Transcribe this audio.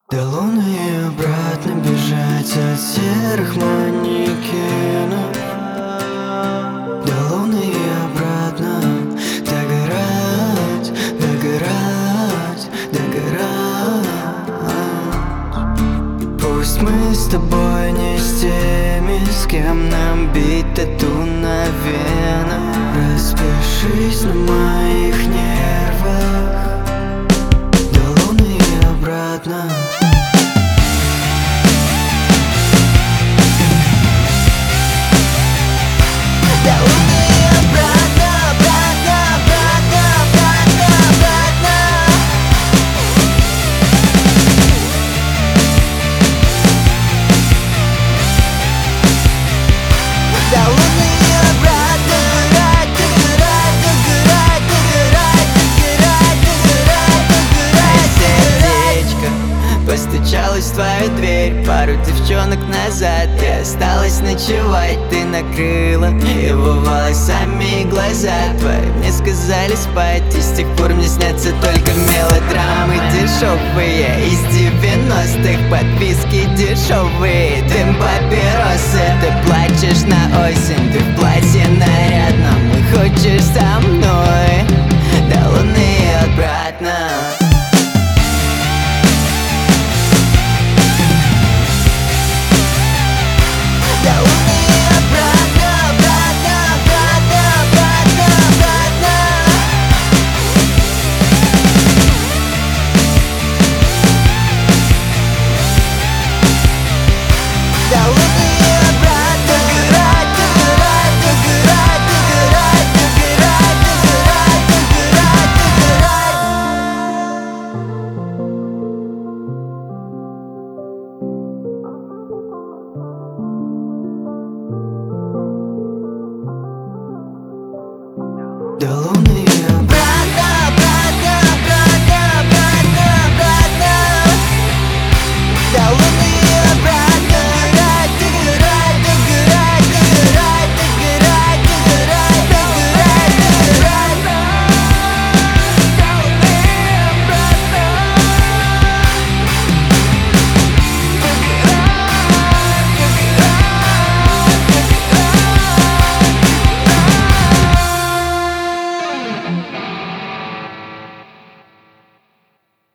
До луны и обратно бежать от серых манекенов. До луны и обратно догорать, догорать, догорать. Пусть мы с тобой не с теми, с кем нам бить тату на венах. Распишись на моих нервах. До луны и обратно. Постучалась в твою дверь пару девчонок назад. И осталась ночевать, ты накрыла его волосами и глаза твои мне сказали спать. И с тех пор мне снятся только мелодрамы дешевые из 90-х, подписки дешевые, дым папиросы. Ты плачешь на осень, ты в платье нарядном и хочешь со мной до луны и обратно.